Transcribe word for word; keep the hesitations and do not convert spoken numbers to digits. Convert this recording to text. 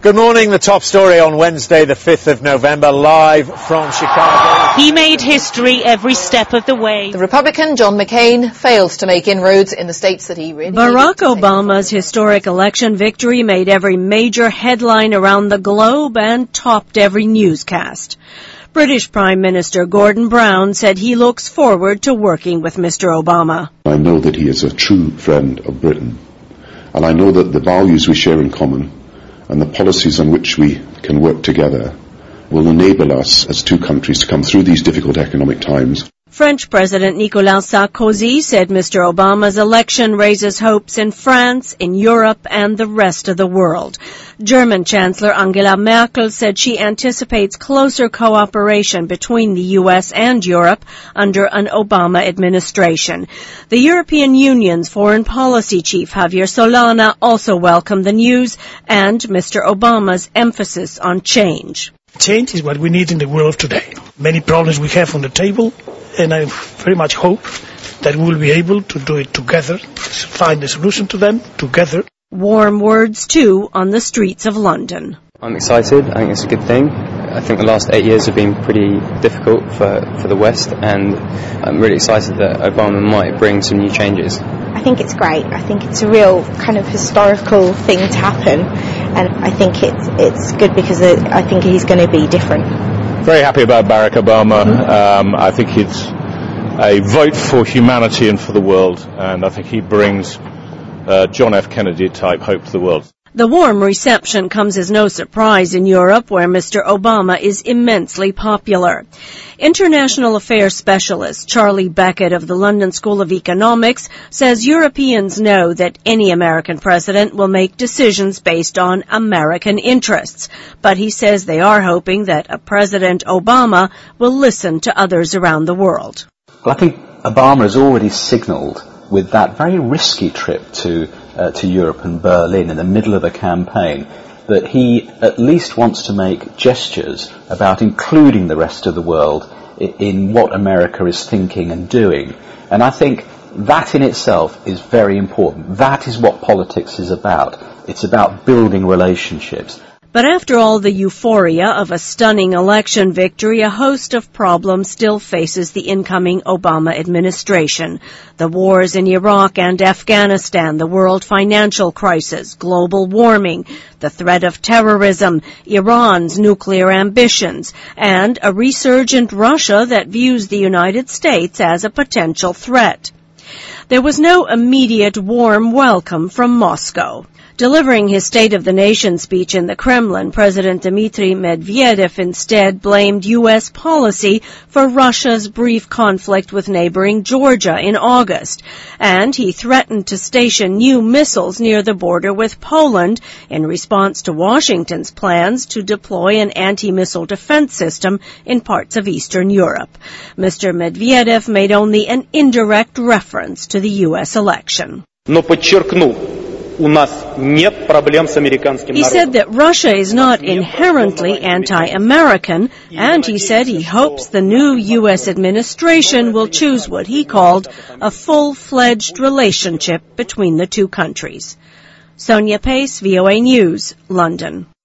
Good morning. The top story on Wednesday, the fifth of November, live from Chicago. He made history every step of the way. The Republican John McCain failed to make inroads in the states that he really Barack Obama's historic election victory made every major headline around the globe and topped every newscast. British Prime Minister Gordon Brown said he looks forward to working with Mister Obama. I know that he is a true friend of Britain, and I know that the values we share in common and the policies on which we can work together will enable us as two countries to come through these difficult economic times. French President Nicolas Sarkozy said Mister Obama's election raises hopes in France, in Europe, and the rest of the world. German Chancellor Angela Merkel said she anticipates closer cooperation between the U S and Europe under an Obama administration. The European Union's foreign policy chief Javier Solana also welcomed the news and Mister Obama's emphasis on change. Change is what we need in the world today. Many problems we have on the table, and I very much hope that we will be able to do it together, find a solution to them together. Warm words, too, on the streets of London. I'm excited. I think it's a good thing. I think the last eight years have been pretty difficult for, for the West, and I'm really excited that Obama might bring some new changes. I think it's great. I think it's a real kind of historical thing to happen, and I think it's, it's good because I think he's going to be different. Very happy about Barack Obama. Um, I think he's a vote for humanity and for the world, and I think he brings uh, John F. Kennedy type hope to the world. The warm reception comes as no surprise in Europe, where Mister Obama is immensely popular. International affairs specialist Charlie Beckett of the London School of Economics says Europeans know that any American president will make decisions based on American interests, but he says they are hoping that a President Obama will listen to others around the world. Well, I think Obama has already signalled with that very risky trip to uh, to Europe and Berlin in the middle of a campaign that he at least wants to make gestures about including the rest of the world in, in what America is thinking and doing. And I think that in itself is very important. That is what politics is about. It's about building relationships. But after all the euphoria of a stunning election victory, a host of problems still faces the incoming Obama administration. The wars in Iraq and Afghanistan, the world financial crisis, global warming, the threat of terrorism, Iran's nuclear ambitions, and a resurgent Russia that views the United States as a potential threat. There was no immediate warm welcome from Moscow. Delivering his State of the Nation speech in the Kremlin, President Dmitry Medvedev instead blamed U S policy for Russia's brief conflict with neighboring Georgia in August, and he threatened to station new missiles near the border with Poland in response to Washington's plans to deploy an anti-missile defense system in parts of Eastern Europe. Mister Medvedev made only an indirect reference to the U S election. Но подчеркну, у нас нет проблем с американским народом. He said that Russia is not inherently anti-American, and he said he hopes the new U S administration will choose what he called a full-fledged relationship between the two countries. Sonia Pace, V O A News, London.